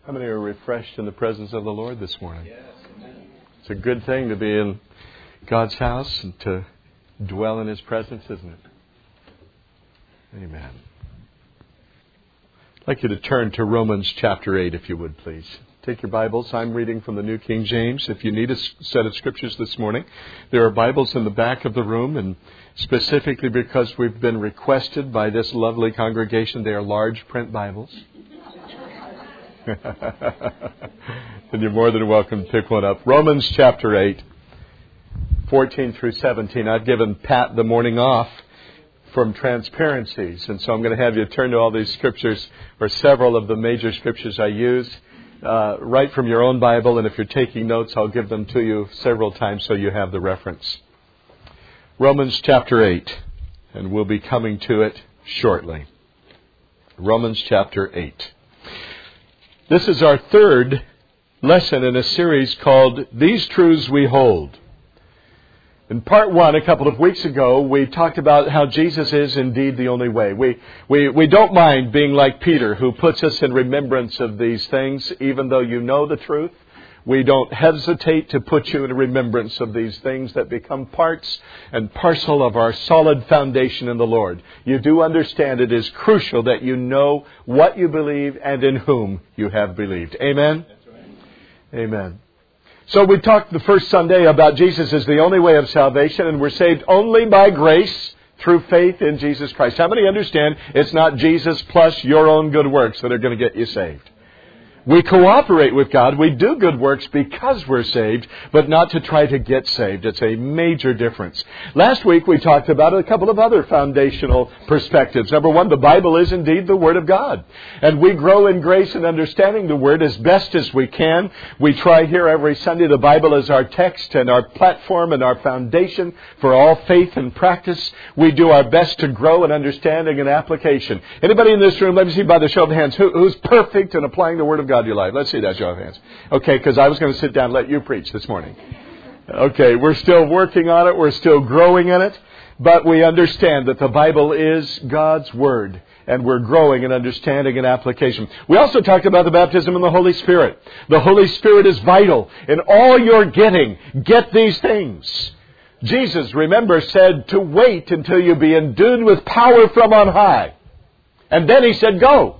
How many are refreshed in the presence of the Lord this morning? Yes, amen. It's a good thing to be in God's house and to dwell in His presence, isn't it? Amen. I'd like you to turn to Romans chapter 8, if you would, please. Take your Bibles. I'm reading from the New King James. If you need a set of scriptures this morning, there are Bibles in the back of the room, and specifically because we've been requested by this lovely congregation, they are large print Bibles. And you're more than welcome to pick one up. Romans chapter 8, 14 through 17. I've given Pat the morning off from transparencies, and so I'm going to have you turn to all these scriptures, or several of the major scriptures I use, right from your own Bible, and if you're taking notes, I'll give them to you several times so you have the reference. Romans chapter 8, and we'll be coming to it shortly. Romans chapter 8. This is our third lesson in a series called These Truths We Hold. In part one, a couple of weeks ago, we talked about how Jesus is indeed the only way. We don't mind being like Peter, who puts us in remembrance of these things, even though you know the truth. We don't hesitate to put you in remembrance of these things that become parts and parcel of our solid foundation in the Lord. You do understand it is crucial that you know what you believe and in whom you have believed. Amen? That's right. Amen. So we talked the first Sunday about Jesus is the only way of salvation, and we're saved only by grace through faith in Jesus Christ. How many understand it's not Jesus plus your own good works that are going to get you saved? We cooperate with God. We do good works because we're saved, but not to try to get saved. It's a major difference. Last week we talked about a couple of other foundational perspectives. Number one, the Bible is indeed the Word of God. And we grow in grace and understanding the Word as best as we can. We try here every Sunday. The Bible is our text and our platform and our foundation for all faith and practice. We do our best to grow in understanding and application. Anybody in this room, let me see by the show of hands, who's perfect in applying the Word of God to your life? Let's see that show of hands. Okay, because I was going to sit down and let you preach this morning. Okay, we're still working on it. We're still growing in it. But we understand that the Bible is God's Word. And we're growing in understanding and application. We also talked about the baptism in the Holy Spirit. The Holy Spirit is vital. In all you're getting, get these things. Jesus, remember, said to wait until you be endued with power from on high. And then He said, go.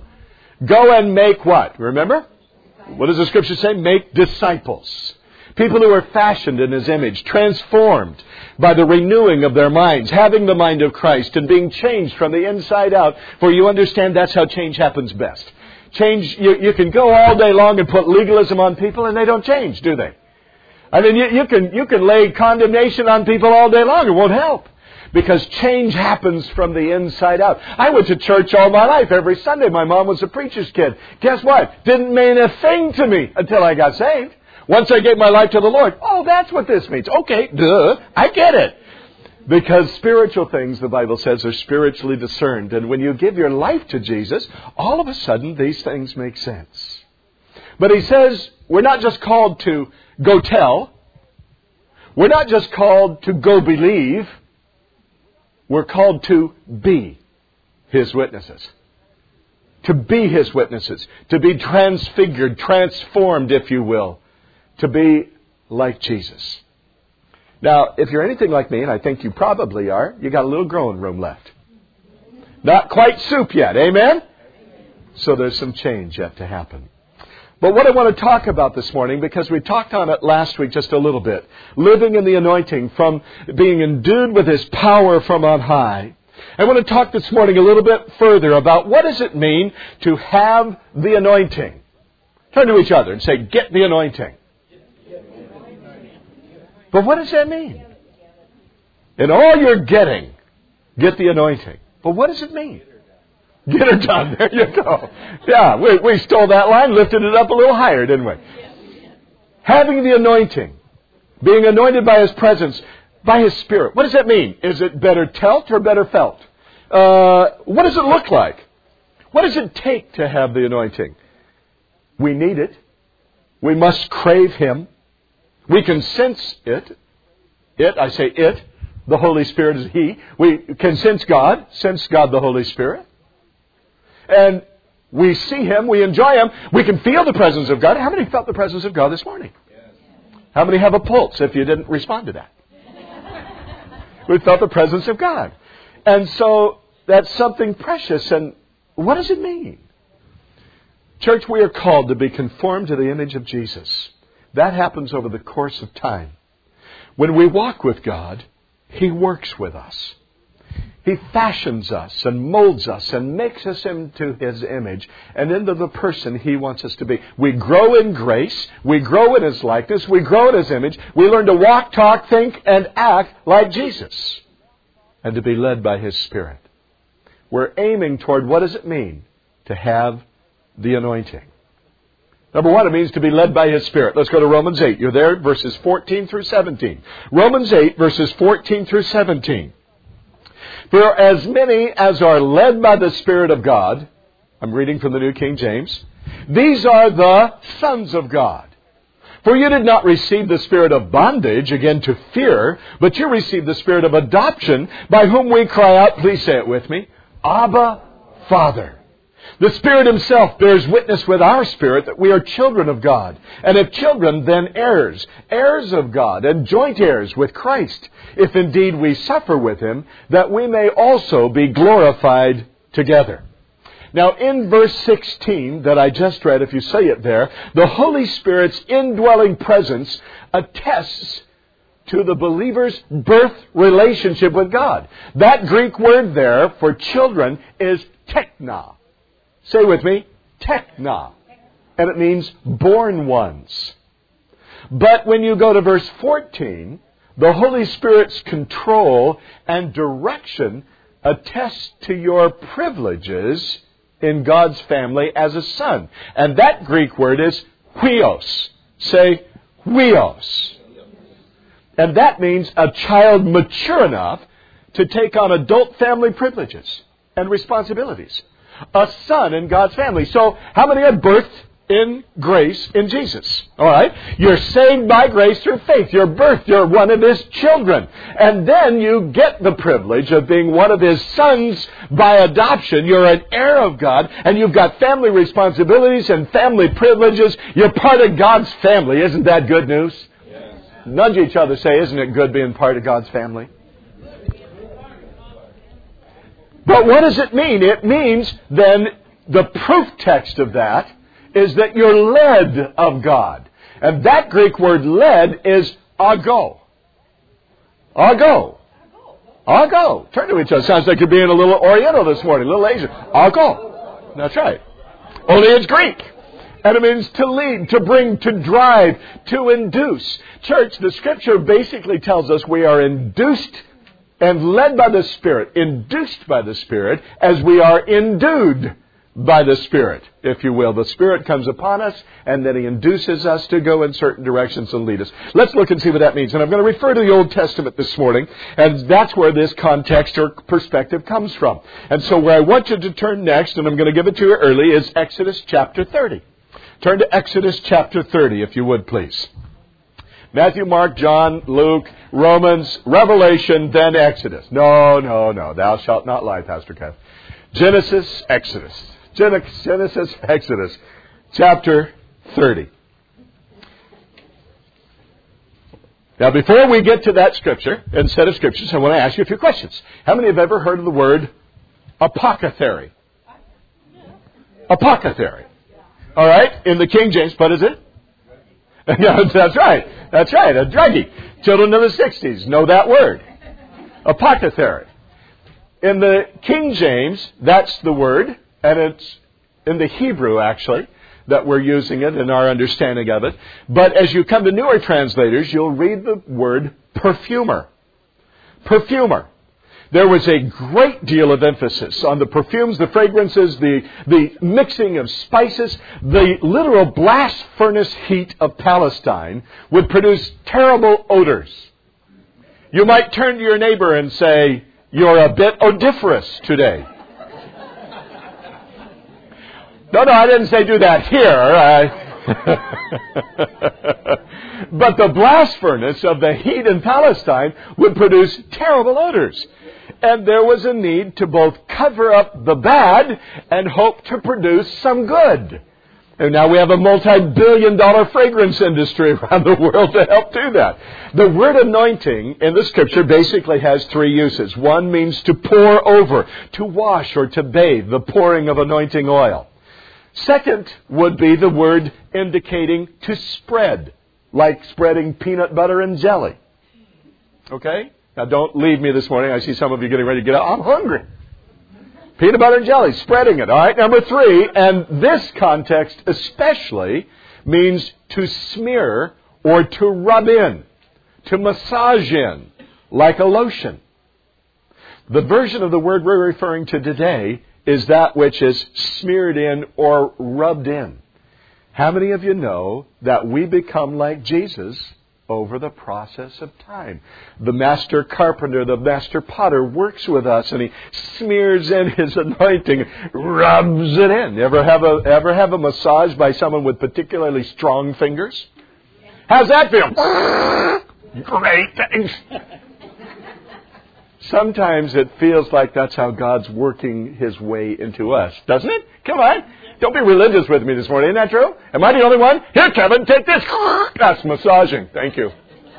Go and make what? Remember? What does the Scripture say? Make disciples. People who are fashioned in His image, transformed by the renewing of their minds, having the mind of Christ and being changed from the inside out. For you understand that's how change happens best. Change, you can go all day long and put legalism on people and they don't change, do they? I mean, you can lay condemnation on people all day long. It won't help. Because change happens from the inside out. I went to church all my life. Every Sunday, my mom was a preacher's kid. Guess what? Didn't mean a thing to me until I got saved. Once I gave my life to the Lord, oh, that's what this means. Okay, duh, I get it. Because spiritual things, the Bible says, are spiritually discerned. And when you give your life to Jesus, all of a sudden, these things make sense. But He says, we're not just called to go tell. We're not just called to go believe. We're called to be His witnesses. To be His witnesses. To be transfigured, transformed, if you will. To be like Jesus. Now, if you're anything like me, and I think you probably are, you got a little growing room left. Not quite soup yet, amen? So there's some change yet to happen. But what I want to talk about this morning, because we talked on it last week just a little bit, living in the anointing, from being endued with His power from on high. I want to talk this morning a little bit further about what does it mean to have the anointing. Turn to each other and say, get the anointing. But what does that mean? In all you're getting, get the anointing. But what does it mean? Get her done. There you go. Yeah, we stole that line, lifted it up a little higher, didn't we? Having the anointing, being anointed by His presence, by His Spirit. What does that mean? Is it better telt or better felt? What does it look like? What does it take to have the anointing? We need it. We must crave Him. We can sense it. I say it. The Holy Spirit is He. We can sense God the Holy Spirit. And We see Him. We enjoy Him. We can feel the presence of God. How many felt the presence of God this morning? How many have a pulse if you didn't respond to that? We felt the presence of God. And so that's something precious. And what does it mean? Church, we are called to be conformed to the image of Jesus. That happens over the course of time. When we walk with God, He works with us. He fashions us and molds us and makes us into His image and into the person He wants us to be. We grow in grace. We grow in His likeness. We grow in His image. We learn to walk, talk, think, and act like Jesus and to be led by His Spirit. We're aiming toward what does it mean to have the anointing? Number one, it means to be led by His Spirit. Let's go to Romans 8. You're there, verses 14 through 17. Romans 8, verses 14 through 17. For as many as are led by the Spirit of God, I'm reading from the New King James, these are the sons of God. For you did not receive the spirit of bondage, again to fear, but you received the spirit of adoption, by whom we cry out, please say it with me, Abba, Father. The Spirit Himself bears witness with our spirit that we are children of God. And if children, then heirs, heirs of God, and joint heirs with Christ, if indeed we suffer with Him, that we may also be glorified together. Now, in verse 16 that I just read, if you say it there, the Holy Spirit's indwelling presence attests to the believer's birth relationship with God. That Greek word there for children is tekna. Say with me, tekna. And it means born ones. But when you go to verse 14, the Holy Spirit's control and direction attests to your privileges in God's family as a son. And that Greek word is huios. Say, huios. And that means a child mature enough to take on adult family privileges and responsibilities. A son in God's family. So, how many are birthed in grace in Jesus? All right? You're saved by grace through faith. You're birthed. You're one of His children. And then you get the privilege of being one of His sons by adoption. You're an heir of God. And you've got family responsibilities and family privileges. You're part of God's family. Isn't that good news? Yes. Nudge each other. Say, isn't it good being part of God's family? But what does it mean? It means then the proof text of that is that you're led of God. And that Greek word led is ago. Ago. Ago. Turn to each other. Sounds like you're being a little Oriental this morning, a little Asian. Ago. That's right. Only it's Greek. And it means to lead, to bring, to drive, to induce. Church, the Scripture basically tells us we are induced and led by the Spirit, induced by the Spirit, as we are endued by the Spirit, if you will. The Spirit comes upon us, and then He induces us to go in certain directions and lead us. Let's look and see what that means. And I'm going to refer to the Old Testament this morning, and that's where this context or perspective comes from. And so where I want you to turn next, and I'm going to give it to you early, is Exodus chapter 30. Turn to Exodus chapter 30, if you would, please. Matthew, Mark, John, Luke, Romans, Revelation, then Exodus. No. Thou shalt not lie, Pastor Kev. Genesis, Exodus. Genesis, Exodus, chapter 30. Now, before we get to that scripture and set of scriptures, I want to ask you a few questions. How many have ever heard of the word apothecary? Apothecary. All right? In the King James, what is it? Yeah, that's right. That's right. A druggie. Children of the 60s know that word. Apothecary. In the King James, that's the word, and it's in the Hebrew, actually, that we're using it in our understanding of it. But as you come to newer translators, you'll read the word perfumer. Perfumer. There was a great deal of emphasis on the perfumes, the fragrances, the mixing of spices. The literal blast furnace heat of Palestine would produce terrible odors. You might turn to your neighbor and say, "You're a bit odoriferous today." No, I didn't say do that here. But the blast furnace of the heat in Palestine would produce terrible odors. And there was a need to both cover up the bad and hope to produce some good. And now we have a multi-billion-dollar fragrance industry around the world to help do that. The word anointing in the Scripture basically has three uses. One means to pour over, to wash or to bathe, the pouring of anointing oil. Second would be the word indicating to spread, like spreading peanut butter and jelly. Okay? Now don't leave me this morning. I see some of you getting ready to get up. I'm hungry. Peanut butter and jelly, spreading it. All right, number three, and this context especially means to smear or to rub in, to massage in, like a lotion. The version of the word we're referring to today is that which is smeared in or rubbed in. How many of you know that we become like Jesus over the process of time? The master carpenter, the master potter works with us, and he smears in his anointing, rubs it in. Ever have a massage by someone with particularly strong fingers? How's that feel? Great, thanks. Sometimes it feels like that's how God's working His way into us, doesn't it? Come on. Don't be religious with me this morning. Isn't that true? Am I the only one? Here, Kevin, take this. That's massaging. Thank you.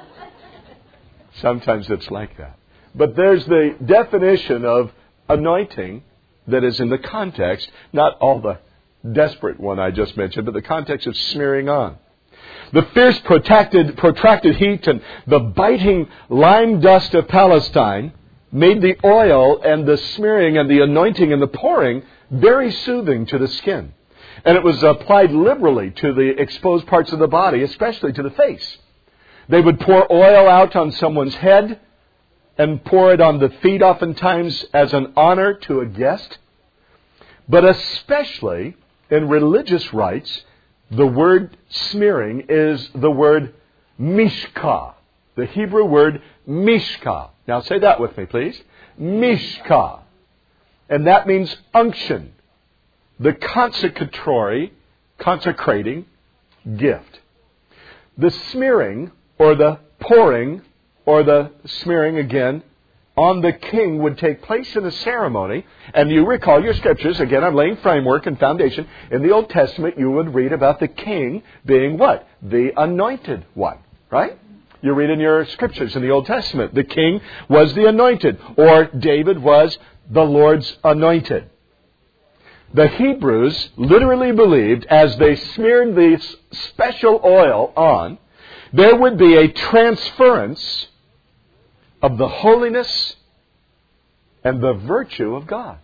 Sometimes it's like that. But there's the definition of anointing that is in the context, not all the desperate one I just mentioned, but the context of smearing on. The fierce, protracted heat and the biting lime dust of Palestine made the oil and the smearing and the anointing and the pouring very soothing to the skin. And it was applied liberally to the exposed parts of the body, especially to the face. They would pour oil out on someone's head and pour it on the feet oftentimes as an honor to a guest. But especially in religious rites, the word smearing is the word mishkah. The Hebrew word mishkah. Now say that with me, please. Mishkah. And that means unction. The consecrating gift. The smearing or the pouring or the smearing again on the king would take place in a ceremony. And you recall your scriptures. Again, I'm laying framework and foundation. In the Old Testament, you would read about the king being what? The anointed one. Right? You read in your scriptures in the Old Testament, the king was the anointed, or David was the Lord's anointed. The Hebrews literally believed as they smeared this special oil on, there would be a transference of the holiness and the virtue of God.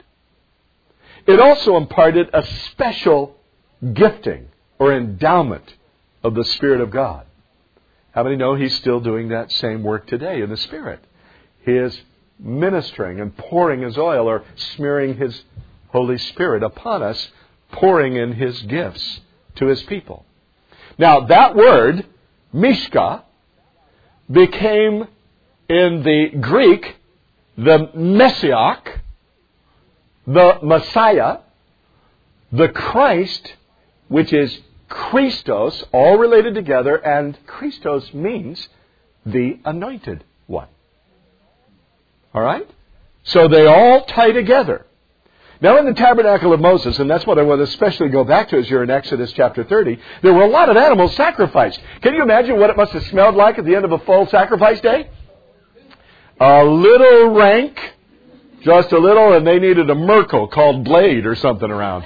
It also imparted a special gifting or endowment of the Spirit of God. How many know He's still doing that same work today in the Spirit? He is ministering and pouring His oil or smearing His Holy Spirit upon us, pouring in His gifts to His people. Now, that word, mishkah, became in the Greek the Messiah, the Messiah, the Christ, which is Christos, all related together, and Christos means the anointed one. All right? So they all tie together. Now in the tabernacle of Moses, and that's what I want to especially go back to as you're in Exodus chapter 30, there were a lot of animals sacrificed. Can you imagine what it must have smelled like at the end of a full sacrifice day? A little rank, just a little, and they needed a Merkel called Blade or something around.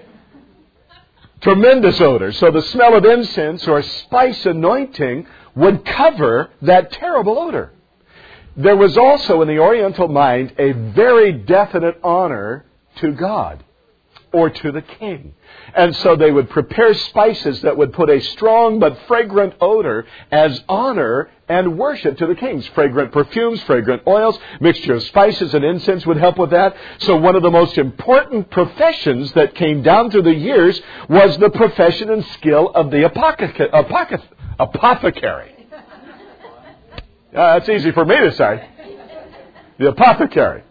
Tremendous odor. So the smell of incense or spice anointing would cover that terrible odor. There was also in the Oriental mind a very definite honor to God or to the king. And so they would prepare spices that would put a strong but fragrant odor as honor and worship to the kings. Fragrant perfumes, fragrant oils, mixture of spices and incense would help with that. So one of the most important professions that came down through the years was the profession and skill of the apothecary. That's easy for me to say. The apothecary.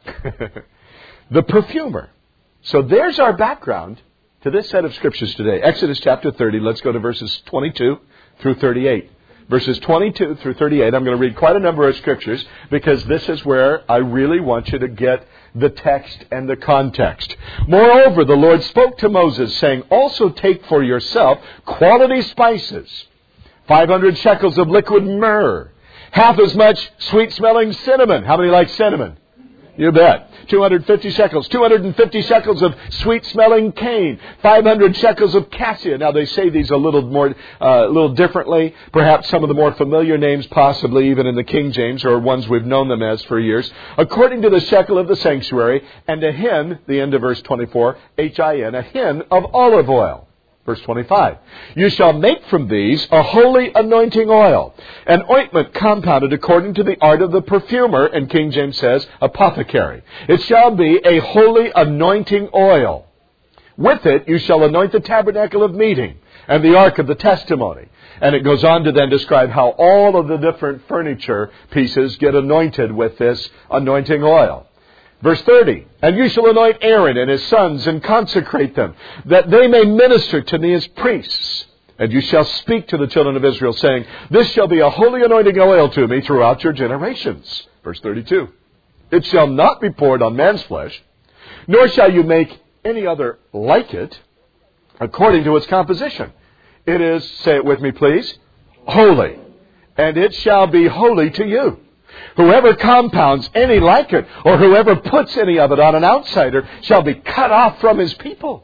The perfumer. So there's our background to this set of scriptures today. Exodus chapter 30. Let's go to verses 22 through 38. verses 22 through 38. I'm going to read quite a number of scriptures because this is where I really want you to get the text and the context. Moreover, the Lord spoke to Moses, saying, also take for yourself quality spices, 500 shekels of liquid myrrh, half as much sweet-smelling cinnamon. How many like cinnamon? You bet. 250 shekels. 250 shekels of sweet-smelling cane. 500 shekels of cassia. Now, they say these a little differently. Perhaps some of the more familiar names, possibly even in the King James, or ones we've known them as for years. According to the shekel of the sanctuary, and a hin, the end of verse 24, H-I-N, a hin of olive oil. Verse 25, you shall make from these a holy anointing oil, an ointment compounded according to the art of the perfumer, and King James says apothecary. It shall be a holy anointing oil. With it you shall anoint the tabernacle of meeting and the ark of the testimony. And it goes on to then describe how all of the different furniture pieces get anointed with this anointing oil. Verse 30, and you shall anoint Aaron and his sons and consecrate them, that they may minister to me as priests. And you shall speak to the children of Israel, saying, this shall be a holy anointing oil to me throughout your generations. Verse 32, it shall not be poured on man's flesh, nor shall you make any other like it, according to its composition. It is, say it with me please, holy, and it shall be holy to you. Whoever compounds any like it, or whoever puts any of it on an outsider, shall be cut off from his people.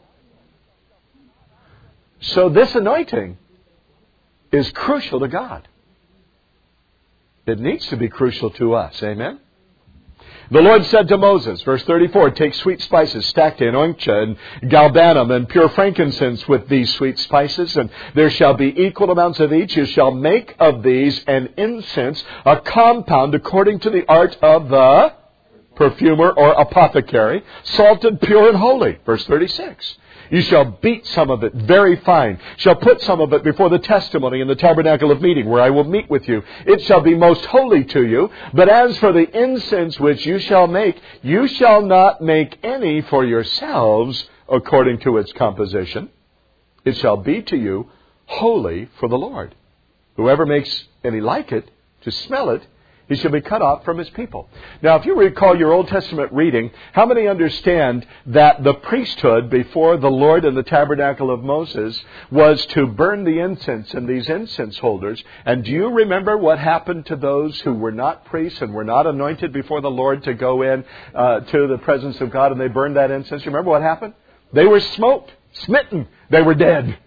So this anointing is crucial to God. It needs to be crucial to us. Amen? The Lord said to Moses, verse 34, take sweet spices, stacte and onycha and galbanum and pure frankincense with these sweet spices, and there shall be equal amounts of each. You shall make of these an incense, a compound according to the art of the perfumer or apothecary, salted, pure, and holy. Verse 36. You shall beat some of it very fine, shall put some of it before the testimony in the tabernacle of meeting, where I will meet with you. It shall be most holy to you. But as for the incense which you shall make, you shall not make any for yourselves according to its composition. It shall be to you holy for the Lord. Whoever makes any like it, to smell it, he shall be cut off from his people. Now, if you recall your Old Testament reading, how many understand that the priesthood before the Lord in the tabernacle of Moses was to burn the incense in these incense holders? And do you remember what happened to those who were not priests and were not anointed before the Lord to go in to the presence of God, and they burned that incense? You remember what happened? They were smitten. They were dead.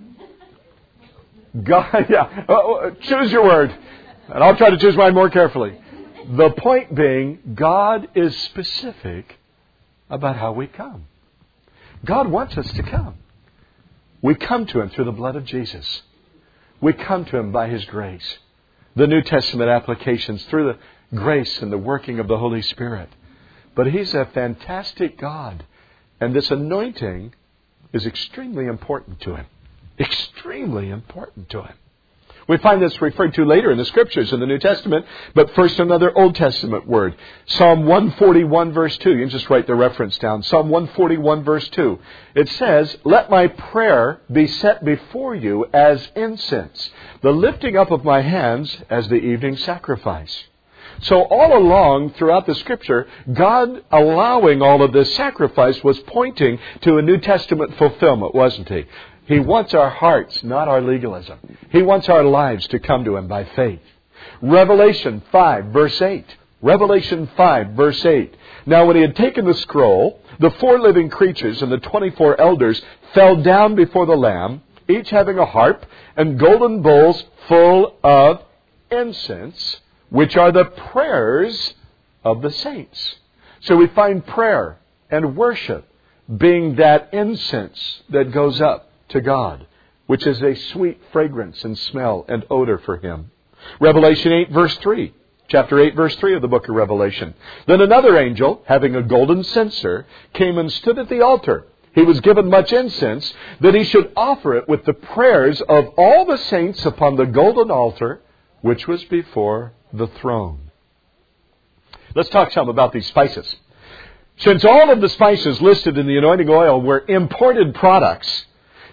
God, choose your word. And I'll try to choose mine more carefully. The point being, God is specific about how we come. God wants us to come. We come to Him through the blood of Jesus. We come to Him by His grace. The New Testament applications through the grace and the working of the Holy Spirit. But He's a fantastic God. And this anointing is extremely important to Him. Extremely important to Him. We find this referred to later in the Scriptures in the New Testament, but first another Old Testament word. Psalm 141 verse 2. You can just write the reference down. Psalm 141 verse 2. It says, let my prayer be set before you as incense, the lifting up of my hands as the evening sacrifice. So all along throughout the Scripture, God allowing all of this sacrifice was pointing to a New Testament fulfillment, wasn't He? He wants our hearts, not our legalism. He wants our lives to come to Him by faith. Revelation 5, verse 8. Revelation 5, verse 8. Now when He had taken the scroll, the 4 living creatures and the 24 elders fell down before the Lamb, each having a harp and golden bowls full of incense, which are the prayers of the saints. So we find prayer and worship being that incense that goes up to God, which is a sweet fragrance and smell and odor for Him. Revelation 8 verse 3. Chapter 8 verse 3 of the book of Revelation. Then another angel, having a golden censer, came and stood at the altar. He was given much incense, that he should offer it with the prayers of all the saints upon the golden altar, which was before the throne. Let's talk some about these spices. Since all of the spices listed in the anointing oil were imported products,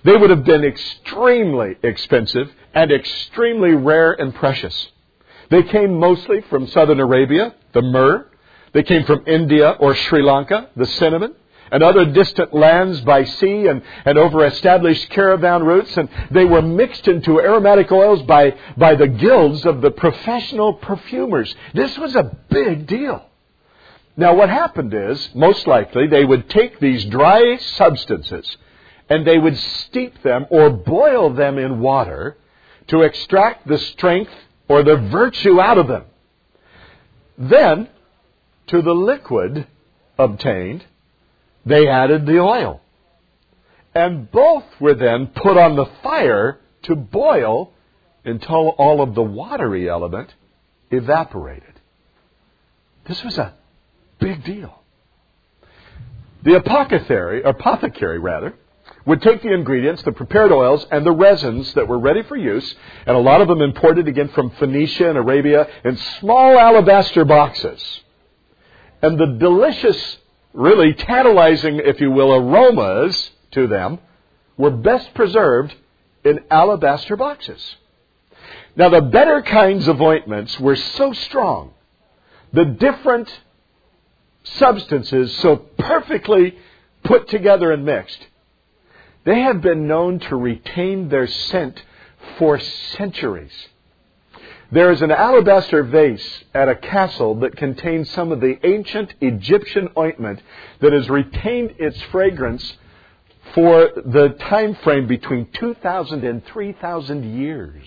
They would have been extremely expensive and extremely rare and precious. They came mostly from southern Arabia, the myrrh. They came from India or Sri Lanka, the cinnamon, and other distant lands by sea and over established caravan routes. And they were mixed into aromatic oils by the guilds of the professional perfumers. This was a big deal. Now what happened is, most likely, they would take these dry substances and they would steep them or boil them in water to extract the strength or the virtue out of them. Then, to the liquid obtained, they added the oil. And both were then put on the fire to boil until all of the watery element evaporated. This was a big deal. The apothecary would take the ingredients, the prepared oils, and the resins that were ready for use, and a lot of them imported again from Phoenicia and Arabia in small alabaster boxes. And the delicious, really tantalizing, if you will, aromas to them were best preserved in alabaster boxes. Now, the better kinds of ointments were so strong, the different substances so perfectly put together and mixed, they have been known to retain their scent for centuries. There is an alabaster vase at a castle that contains some of the ancient Egyptian ointment that has retained its fragrance for the time frame between 2,000 and 3,000 years.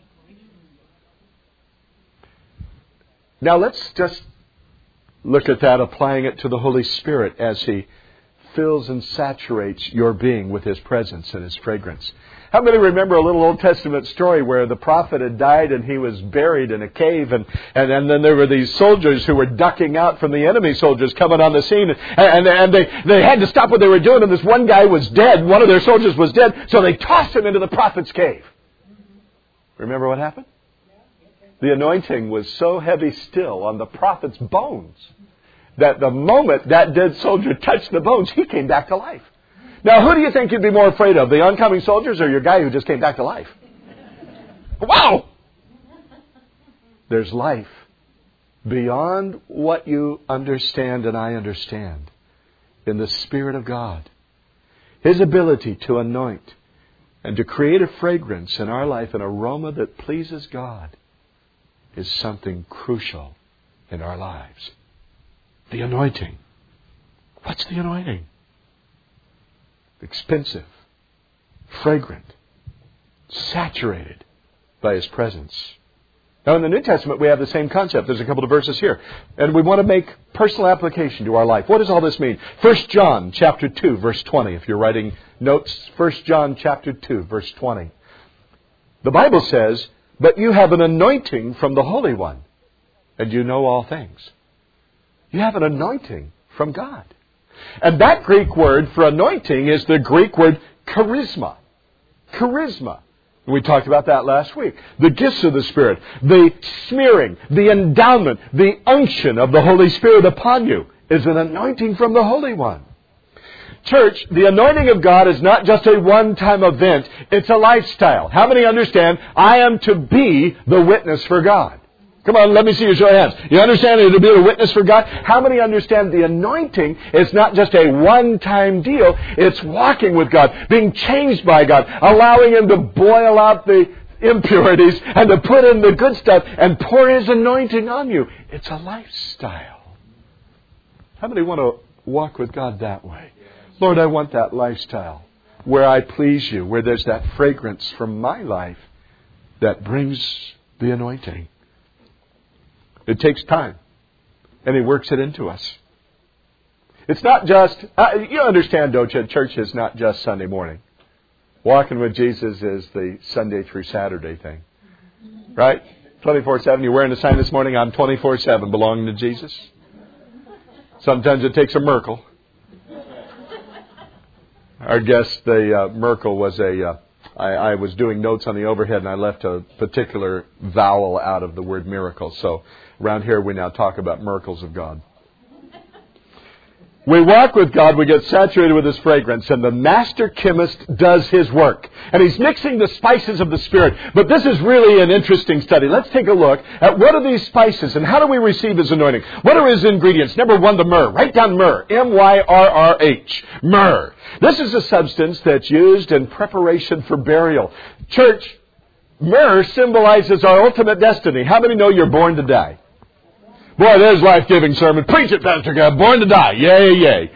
Now let's just look at that, applying it to the Holy Spirit as He fills and saturates your being with His presence and His fragrance. How many remember a little Old Testament story where the prophet had died and he was buried in a cave, and then there were these soldiers who were ducking out from the enemy soldiers coming on the scene, and they had to stop what they were doing, and this one guy was dead. One of their soldiers was dead, so they tossed him into the prophet's cave. Remember what happened? The anointing was so heavy still on the prophet's bones that the moment that dead soldier touched the bones, he came back to life. Now, who do you think you'd be more afraid of, the oncoming soldiers or your guy who just came back to life? Wow! There's life beyond what you understand and I understand in the Spirit of God. His ability to anoint and to create a fragrance in our life, an aroma that pleases God, is something crucial in our lives. The anointing. What's the anointing? Expensive, fragrant, saturated by His presence. Now in the New Testament we have the same concept. There's a couple of verses here. And we want to make personal application to our life. What does all this mean? 1 John chapter 2 verse 20. If you're writing notes, 1 John chapter 2 verse 20. The Bible says, "But you have an anointing from the Holy One, and you know all things." You have an anointing from God. And that Greek word for anointing is the Greek word charisma. Charisma. We talked about that last week. The gifts of the Spirit, the smearing, the endowment, the unction of the Holy Spirit upon you is an anointing from the Holy One. Church, the anointing of God is not just a one-time event. It's a lifestyle. How many understand I am to be the witness for God? Come on, let me see your show of hands. You understand to be a witness for God? How many understand the anointing is not just a one-time deal? It's walking with God, being changed by God, allowing Him to boil out the impurities and to put in the good stuff and pour His anointing on you. It's a lifestyle. How many want to walk with God that way? Lord, I want that lifestyle where I please You, where there's that fragrance from my life that brings the anointing. It takes time, and He works it into us. It's not just, you understand, don't you, church is not just Sunday morning. Walking with Jesus is the Sunday through Saturday thing. Right? 24/7. You're wearing a sign this morning, I'm 24/7 belonging to Jesus. Sometimes it takes a Merkel. Our guest, the Merkel, was I was doing notes on the overhead and I left a particular vowel out of the word miracle. So around here we now talk about miracles of God. We walk with God, we get saturated with His fragrance, and the master chemist does his work. And he's mixing the spices of the Spirit. But this is really an interesting study. Let's take a look at what are these spices and how do we receive His anointing? What are His ingredients? Number one, the myrrh. Write down myrrh. M-Y-R-R-H. Myrrh. This is a substance that's used in preparation for burial. Church, myrrh symbolizes our ultimate destiny. How many know you're born to die? Boy, there's life-giving sermon. Preach it, Pastor God. Born to die. Yay, yay.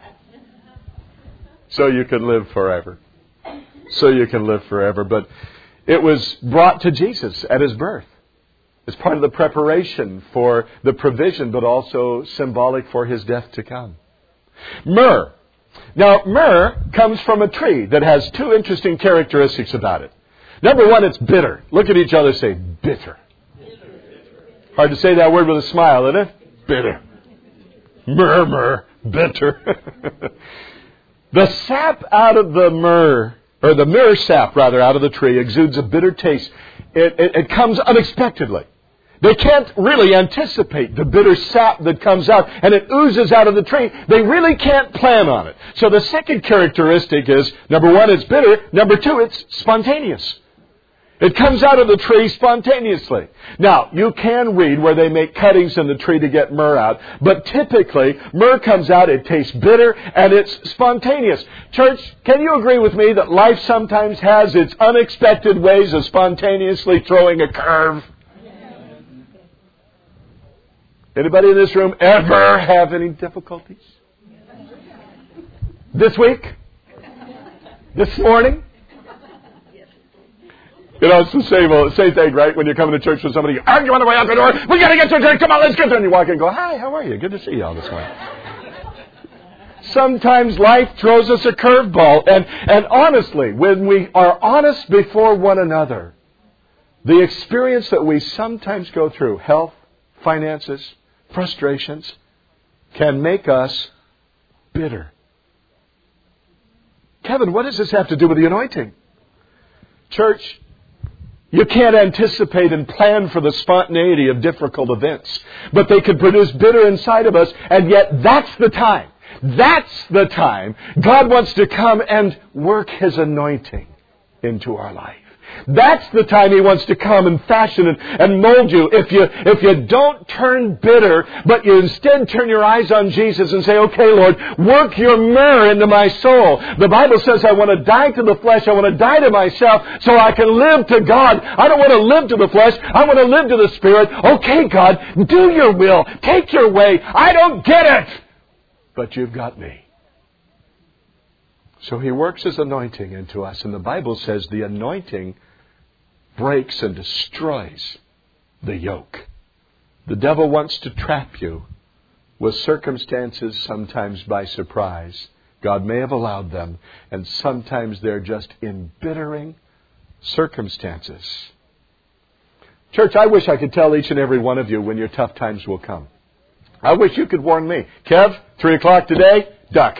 So you can live forever. So you can live forever. But it was brought to Jesus at His birth. It's part of the preparation for the provision, but also symbolic for His death to come. Myrrh. Now, myrrh comes from a tree that has two interesting characteristics about it. Number one, it's bitter. Look at each other and say, bitter. Hard to say that word with a smile, isn't it? Bitter. Myrrh, bitter. The sap out of the myrrh, or the myrrh sap rather, out of the tree exudes a bitter taste. It comes unexpectedly. They can't really anticipate the bitter sap that comes out, and it oozes out of the tree. They really can't plan on it. So the second characteristic is, number one, it's bitter. Number two, it's spontaneous. It comes out of the tree spontaneously. Now, you can read where they make cuttings in the tree to get myrrh out, but typically, myrrh comes out, it tastes bitter, and it's spontaneous. Church, can you agree with me that life sometimes has its unexpected ways of spontaneously throwing a curve? Anybody in this room ever have any difficulties? This week? This morning? You know, it's the same thing, right? When you're coming to church with somebody, you argue on the way out the door. We got to get to church. Come on, let's get there. And you walk in and go, hi, how are you? Good to see you all this morning. Sometimes life throws us a curveball. And honestly, when we are honest before one another, the experience that we sometimes go through, health, finances, frustrations, can make us bitter. Kevin, what does this have to do with the anointing? Church, you can't anticipate and plan for the spontaneity of difficult events. But they could produce bitter inside of us, and yet that's the time. That's the time God wants to come and work His anointing into our life. That's the time He wants to come and fashion and mold you. If you don't turn bitter, but you instead turn your eyes on Jesus and say, okay, Lord, work your myrrh into my soul. The Bible says I want to die to the flesh. I want to die to myself so I can live to God. I don't want to live to the flesh. I want to live to the Spirit. Okay, God, do your will. Take your way. I don't get it, but you've got me. So He works His anointing into us. And the Bible says the anointing breaks and destroys the yoke. The devil wants to trap you with circumstances, sometimes by surprise. God may have allowed them. And sometimes they're just embittering circumstances. Church, I wish I could tell each and every one of you when your tough times will come. I wish you could warn me. Kev, 3 o'clock today, duck.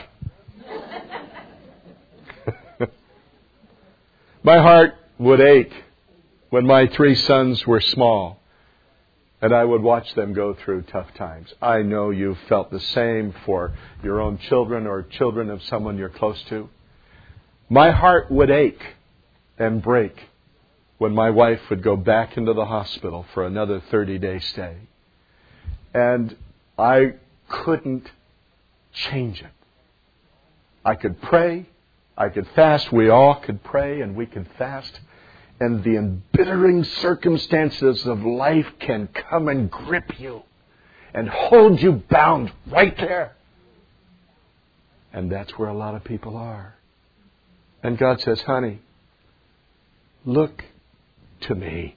My heart would ache when my 3 sons were small and I would watch them go through tough times. I know you've felt the same for your own children or children of someone you're close to. My heart would ache and break when my wife would go back into the hospital for another 30-day stay. And I couldn't change it. I could pray. I could fast. We all could pray and we could fast. And the embittering circumstances of life can come and grip you and hold you bound right there. And that's where a lot of people are. And God says, honey, look to me.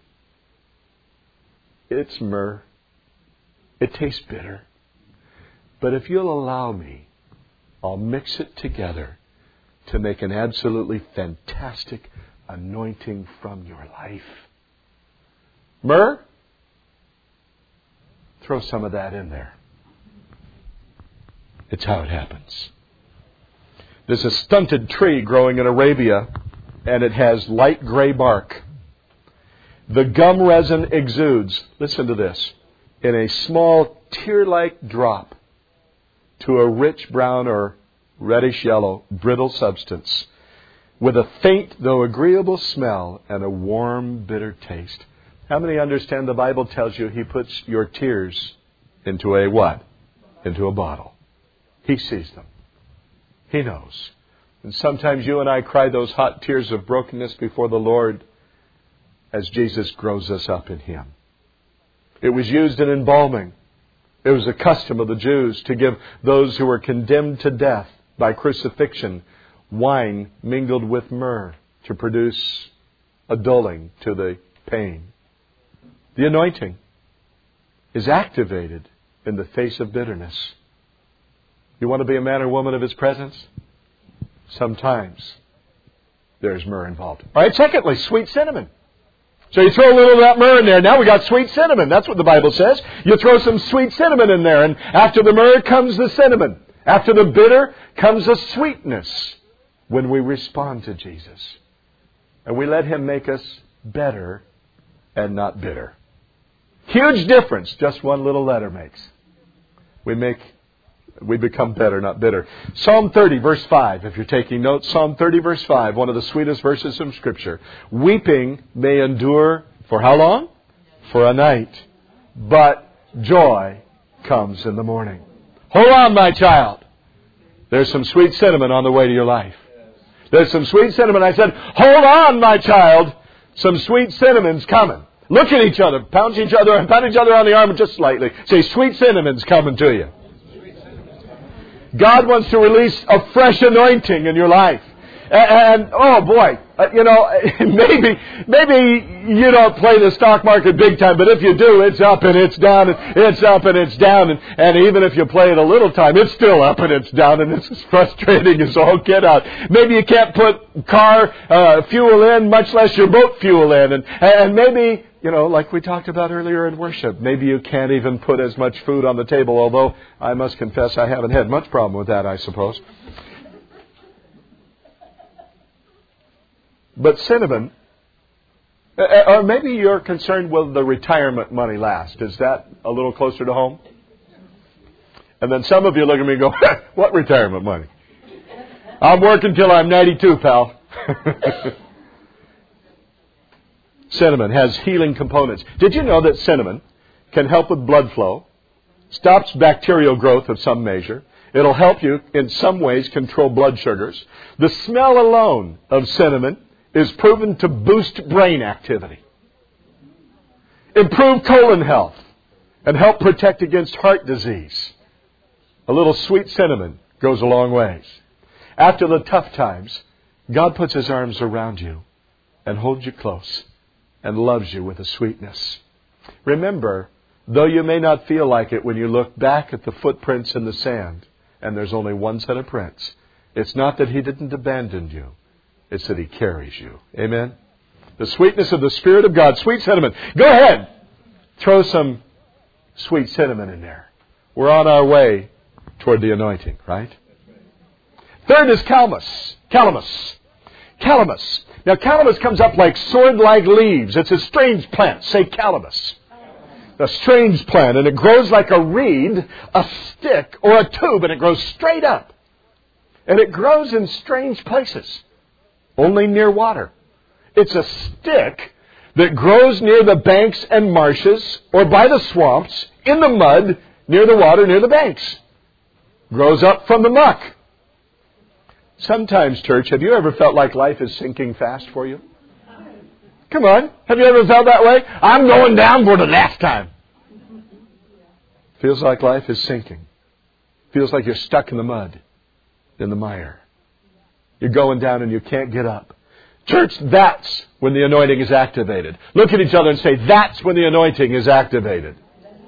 It's myrrh. It tastes bitter. But if you'll allow me, I'll mix it together to make an absolutely fantastic anointing from your life. Myrrh? Throw some of that in there. It's how it happens. There's a stunted tree growing in Arabia, and it has light gray bark. The gum resin exudes, listen to this, in a small tear-like drop to a rich brown or reddish yellow, brittle substance, with a faint though agreeable smell and a warm, bitter taste. How many understand the Bible tells you He puts your tears into a what? Into a bottle. He sees them. He knows. And sometimes you and I cry those hot tears of brokenness before the Lord as Jesus grows us up in Him. It was used in embalming. It was a custom of the Jews to give those who were condemned to death by crucifixion wine mingled with myrrh to produce a dulling to the pain. The anointing is activated in the face of bitterness. You want to be a man or woman of His presence? Sometimes there's myrrh involved. All right, secondly, sweet cinnamon. So you throw a little of that myrrh in there. Now we got sweet cinnamon. That's what the Bible says. You throw some sweet cinnamon in there. And after the myrrh comes the cinnamon. After the bitter comes a sweetness when we respond to Jesus. And we let Him make us better and not bitter. Huge difference just one little letter makes. We become better, not bitter. Psalm 30, verse 5. If you're taking notes, Psalm 30, verse 5, one of the sweetest verses from Scripture. Weeping may endure for how long? For a night. But joy comes in the morning. Hold on, my child. There's some sweet cinnamon on the way to your life. There's some sweet cinnamon. I said, hold on, my child. Some sweet cinnamon's coming. Look at each other. Pound each other on the arm just slightly. Say, sweet cinnamon's coming to you. God wants to release a fresh anointing in your life. And oh boy, maybe you don't play the stock market big time, but if you do, it's up and it's down, and it's up and it's down, and even if you play it a little time, it's still up and it's down, and it's as frustrating as all get out. Maybe you can't put car fuel in, much less your boat fuel in, and maybe, like we talked about earlier in worship, maybe you can't even put as much food on the table, although I must confess I haven't had much problem with that, I suppose. But cinnamon, or maybe you're concerned, will the retirement money last? Is that a little closer to home? And then some of you look at me and go, what retirement money? I'm working till I'm 92, pal. Cinnamon has healing components. Did you know that cinnamon can help with blood flow, stops bacterial growth of some measure? It'll help you in some ways control blood sugars. The smell alone of cinnamon is proven to boost brain activity, improve colon health, and help protect against heart disease. A little sweet cinnamon goes a long ways. After the tough times, God puts His arms around you and holds you close and loves you with a sweetness. Remember, though you may not feel like it when you look back at the footprints in the sand, and there's only one set of prints, it's not that He didn't abandon you. It's that He carries you. Amen? The sweetness of the Spirit of God. Sweet cinnamon. Go ahead. Throw some sweet cinnamon in there. We're on our way toward the anointing, right? Third is calamus. Calamus. Now, calamus comes up like sword-like leaves. It's a strange plant. Say calamus. A strange plant. And it grows like a reed, a stick, or a tube. And it grows straight up. And it grows in strange places. Only near water. It's a stick that grows near the banks and marshes or by the swamps, in the mud, near the water, near the banks. Grows up from the muck. Sometimes, church, have you ever felt like life is sinking fast for you? Come on. Have you ever felt that way? I'm going down for the last time. Feels like life is sinking. Feels like you're stuck in the mud, in the mire. You're going down and you can't get up. Church, that's when the anointing is activated. Look at each other and say, that's when the anointing is activated.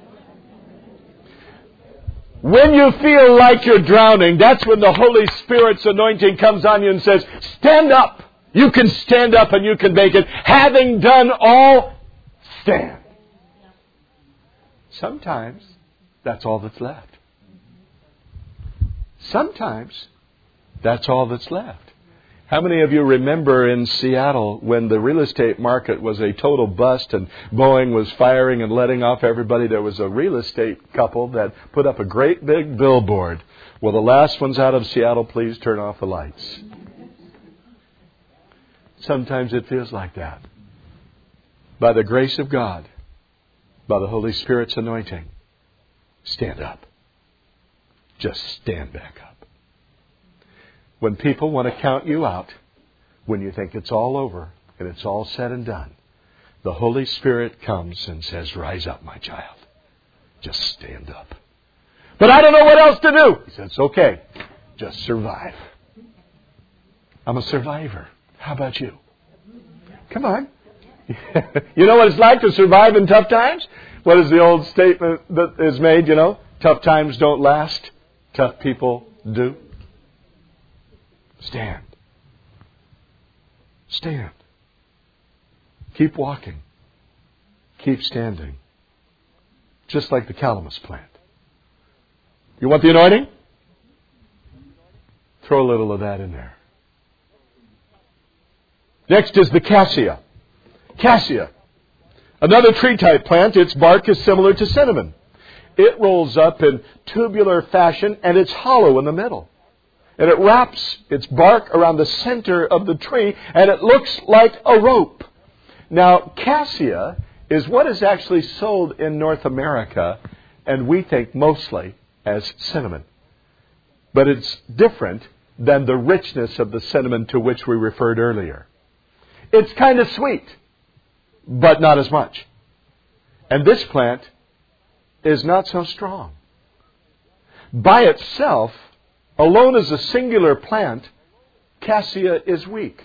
When you feel like you're drowning, that's when the Holy Spirit's anointing comes on you and says, stand up. You can stand up and you can make it. Having done all, stand. Sometimes that's all that's left. Sometimes that's all that's left. How many of you remember in Seattle when the real estate market was a total bust and Boeing was firing and letting off everybody? There was a real estate couple that put up a great big billboard. Well, the last one's out of Seattle, please turn off the lights. Sometimes it feels like that. By the grace of God, by the Holy Spirit's anointing, stand up. Just stand back up. When people want to count you out, when you think it's all over and it's all said and done, the Holy Spirit comes and says, rise up, my child. Just stand up. But I don't know what else to do. He says, it's okay. Just survive. I'm a survivor. How about you? Come on. You know what it's like to survive in tough times? What is the old statement that is made, Tough times don't last. Tough people do. Stand. Stand. Keep walking. Keep standing. Just like the calamus plant. You want the anointing? Throw a little of that in there. Next is the cassia. Cassia. Another tree-type plant. Its bark is similar to cinnamon. It rolls up in tubular fashion and it's hollow in the middle. And it wraps its bark around the center of the tree and it looks like a rope. Now, cassia is what is actually sold in North America, and we think mostly as cinnamon. But it's different than the richness of the cinnamon to which we referred earlier. It's kind of sweet, but not as much. And this plant is not so strong. By itself, alone as a singular plant, cassia is weak.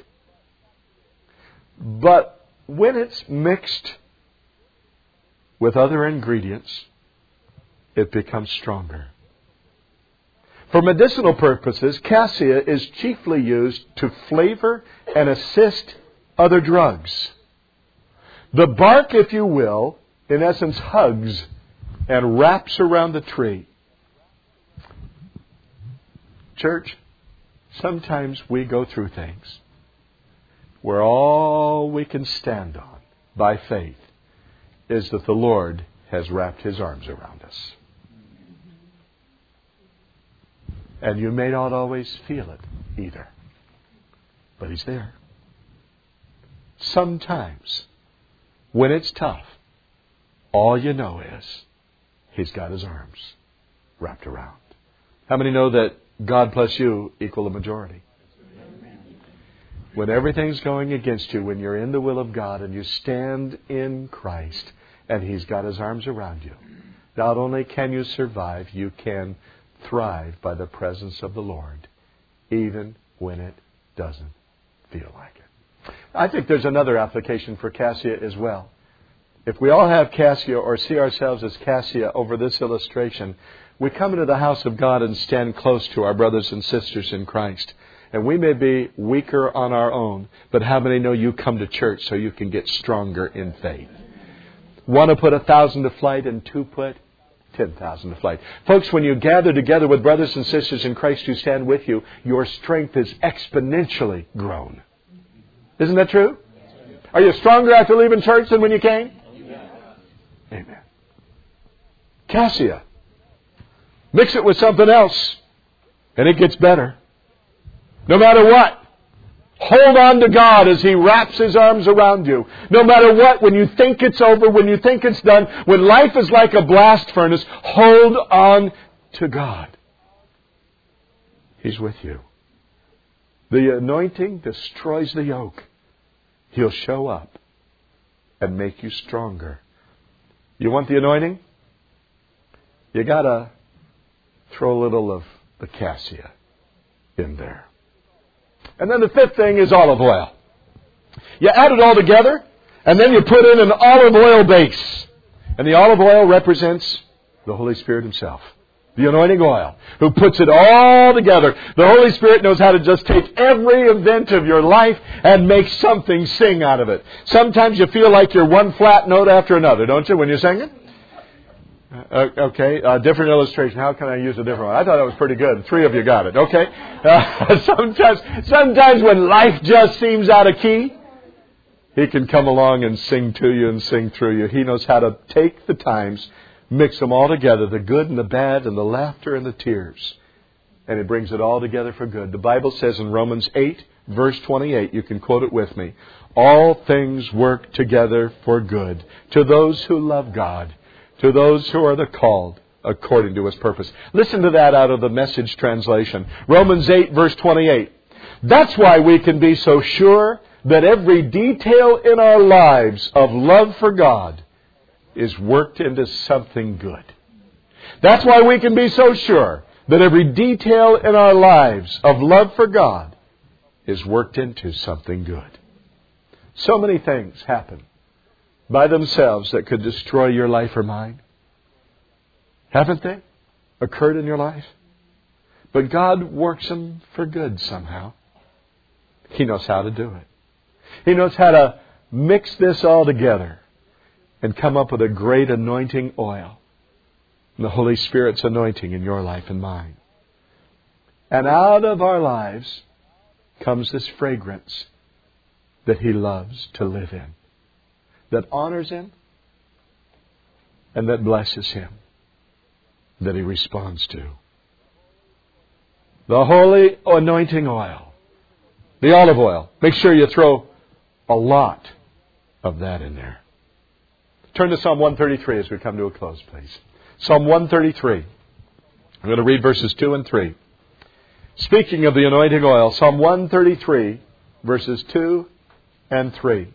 But when it's mixed with other ingredients, it becomes stronger. For medicinal purposes, cassia is chiefly used to flavor and assist other drugs. The bark, if you will, in essence hugs and wraps around the tree. Church, sometimes we go through things where all we can stand on by faith is that the Lord has wrapped His arms around us. And you may not always feel it either, but He's there. Sometimes, when it's tough, all you know is He's got His arms wrapped around. How many know that God plus you equal a majority? When everything's going against you, when you're in the will of God and you stand in Christ and He's got His arms around you, not only can you survive, you can thrive by the presence of the Lord, even when it doesn't feel like it. I think there's another application for cassia as well. If we all have cassia or see ourselves as cassia over this illustration, we come into the house of God and stand close to our brothers and sisters in Christ. And we may be weaker on our own, but how many know you come to church so you can get stronger in faith? One to put 1,000 to flight and two put 10,000 to flight. Folks, when you gather together with brothers and sisters in Christ who stand with you, your strength is exponentially grown. Isn't that true? Are you stronger after leaving church than when you came? Amen. Cassia. Mix it with something else, and it gets better. No matter what, hold on to God as He wraps His arms around you. No matter what, when you think it's over, when you think it's done, when life is like a blast furnace, hold on to God. He's with you. The anointing destroys the yoke. He'll show up and make you stronger. You want the anointing? You got to throw a little of the cassia in there. And then the fifth thing is olive oil. You add it all together, and then you put in an olive oil base. And the olive oil represents the Holy Spirit Himself. The anointing oil, who puts it all together. The Holy Spirit knows how to just take every event of your life and make something sing out of it. Sometimes you feel like you're one flat note after another, don't you, when you're singing? Okay, a different illustration. How can I use a different one? I thought that was pretty good. 3 of you got it. Okay. Sometimes when life just seems out of key, He can come along and sing to you and sing through you. He knows how to take the times, mix them all together, the good and the bad and the laughter and the tears. And He brings it all together for good. The Bible says in Romans 8, verse 28, you can quote it with me, all things work together for good to those who love God, to those who are the called according to His purpose. Listen to that out of the Message translation. Romans 8, verse 28. That's why we can be so sure that every detail in our lives of love for God is worked into something good. That's why we can be so sure that every detail in our lives of love for God is worked into something good. So many things happen by themselves that could destroy your life or mine. Haven't they occurred in your life? But God works them for good somehow. He knows how to do it. He knows how to mix this all together and come up with a great anointing oil. The Holy Spirit's anointing in your life and mine. And out of our lives comes this fragrance that He loves to live in, that honors Him and that blesses Him, that He responds to. The holy anointing oil, the olive oil. Make sure you throw a lot of that in there. Turn to Psalm 133 as we come to a close, please. Psalm 133. I'm going to read verses 2 and 3. Speaking of the anointing oil, Psalm 133, verses 2 and 3.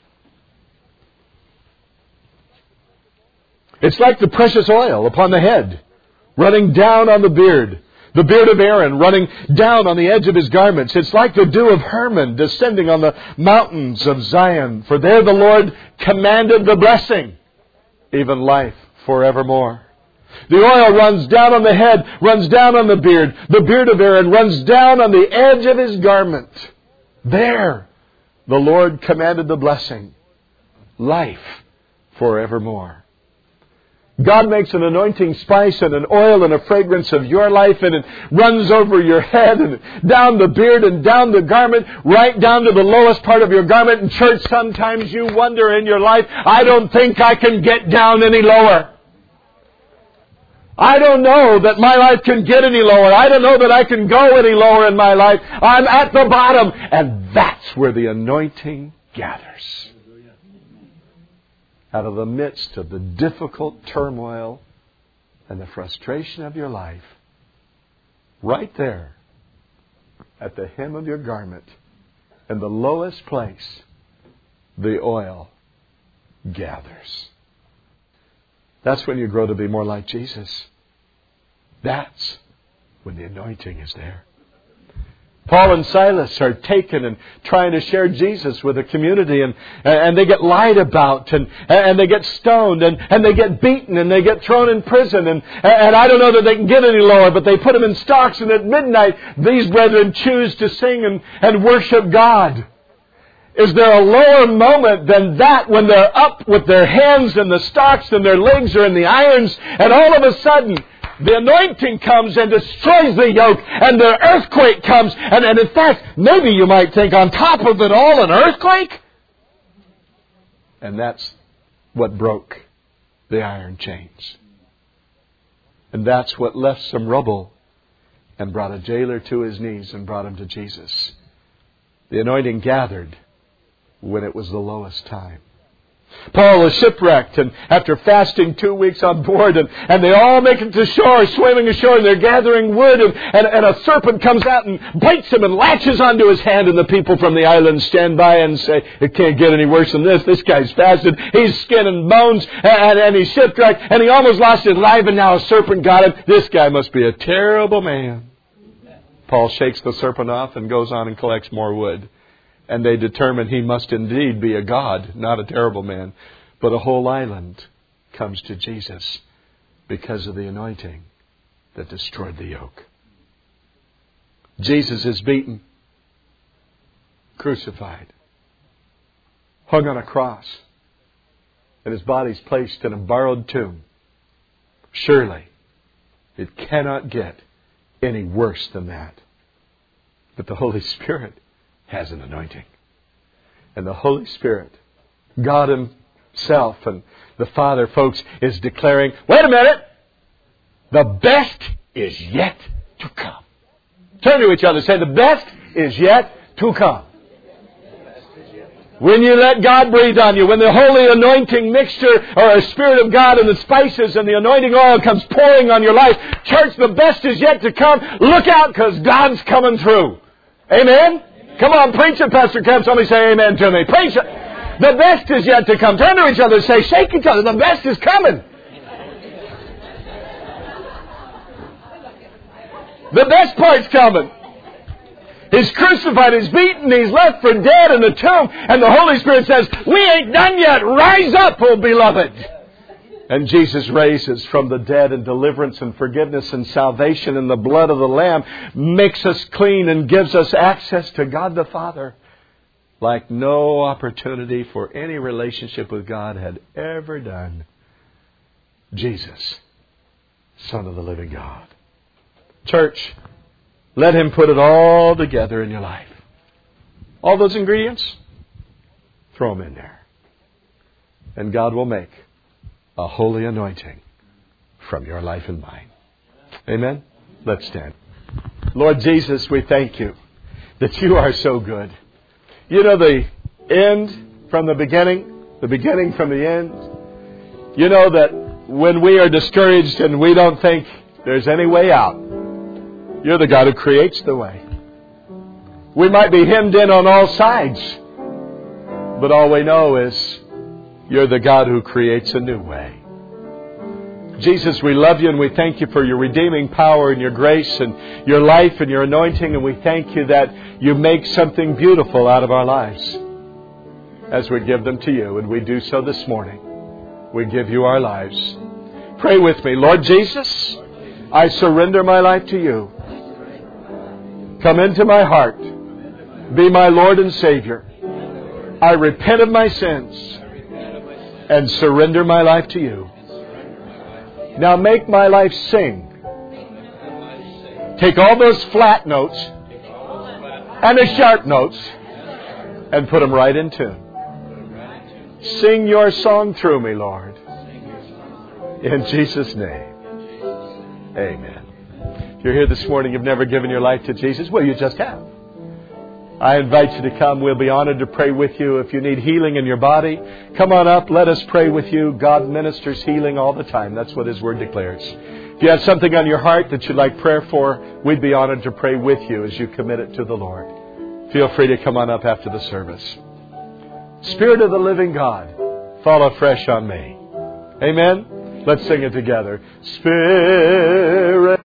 It's like the precious oil upon the head, running down on the beard of Aaron running down on the edge of his garments. It's like the dew of Hermon descending on the mountains of Zion. For there the Lord commanded the blessing, even life forevermore. The oil runs down on the head, runs down on the beard. The beard of Aaron runs down on the edge of his garment. There the Lord commanded the blessing, life forevermore. God makes an anointing spice and an oil and a fragrance of your life, and it runs over your head and down the beard and down the garment, right down to the lowest part of your garment. In church, sometimes you wonder in your life, I don't think I can get down any lower. I don't know that my life can get any lower. I don't know that I can go any lower in my life. I'm at the bottom. And that's where the anointing gathers. Out of the midst of the difficult turmoil and the frustration of your life, right there at the hem of your garment, in the lowest place, the oil gathers. That's when you grow to be more like Jesus. That's when the anointing is there. Paul and Silas are taken and trying to share Jesus with the community, and they get lied about, and they get stoned, and they get beaten, and they get thrown in prison, and I don't know that they can get any lower, but they put them in stocks, and at midnight these brethren choose to sing and worship God. Is there a lower moment than that when they're up with their hands in the stocks and their legs are in the irons, and all of a sudden the anointing comes and destroys the yoke, and the earthquake comes, and in fact, maybe you might think on top of it all, an earthquake? And that's what broke the iron chains. And that's what left some rubble and brought a jailer to his knees and brought him to Jesus. The anointing gathered when it was the lowest time. Paul is shipwrecked, and after fasting 2 weeks on board, and they all make it to shore, swimming ashore, and they're gathering wood, and a serpent comes out and bites him and latches onto his hand, and the people from the island stand by and say, it can't get any worse than this. This guy's fasted. He's skin and bones, and he's shipwrecked, and he almost lost his life, and now a serpent got him. This guy must be a terrible man. Paul shakes the serpent off and goes on and collects more wood. And they determine he must indeed be a god, not a terrible man. But a whole island comes to Jesus because of the anointing that destroyed the yoke. Jesus is beaten, crucified, hung on a cross, and his body's placed in a borrowed tomb. Surely, it cannot get any worse than that. But the Holy Spirit has an anointing. And the Holy Spirit, God Himself and the Father, folks, is declaring, wait a minute, the best is yet to come. Turn to each other and say, the best is yet to come. When you let God breathe on you, when the holy anointing mixture or a Spirit of God and the spices and the anointing oil comes pouring on your life, church, the best is yet to come. Look out, because God's coming through. Amen? Come on, preach it, Pastor Kemp. Somebody say amen to me. Preach it. The best is yet to come. Turn to each other and say, shake each other. The best is coming. The best part's coming. He's crucified, He's beaten, He's left for dead in the tomb. And the Holy Spirit says, we ain't done yet. Rise up, O beloved. And Jesus raises from the dead, and deliverance and forgiveness and salvation in the blood of the Lamb makes us clean and gives us access to God the Father like no opportunity for any relationship with God had ever done. Jesus, Son of the living God. Church, let Him put it all together in your life. All those ingredients, throw them in there. And God will make a holy anointing from your life and mine. Amen? Let's stand. Lord Jesus, we thank You that You are so good. You know the end from the beginning from the end. You know that when we are discouraged and we don't think there's any way out, You're the God who creates the way. We might be hemmed in on all sides, but all we know is You're the God who creates a new way. Jesus, we love You and we thank You for Your redeeming power and Your grace and Your life and Your anointing. And we thank You that You make something beautiful out of our lives as we give them to You. And we do so this morning. We give You our lives. Pray with me. Lord Jesus, I surrender my life to You. Come into my heart. Be my Lord and Savior. I repent of my sins and surrender my life to You. Now make my life sing. Take all those flat notes and the sharp notes and put them right in tune. Sing Your song through me, Lord. In Jesus' name. Amen. If you're here this morning, you've never given your life to Jesus, well, you just have. I invite you to come. We'll be honored to pray with you. If you need healing in your body, come on up. Let us pray with you. God ministers healing all the time. That's what His Word declares. If you have something on your heart that you'd like prayer for, we'd be honored to pray with you as you commit it to the Lord. Feel free to come on up after the service. Spirit of the living God, fall afresh on me. Amen? Let's sing it together. Spirit.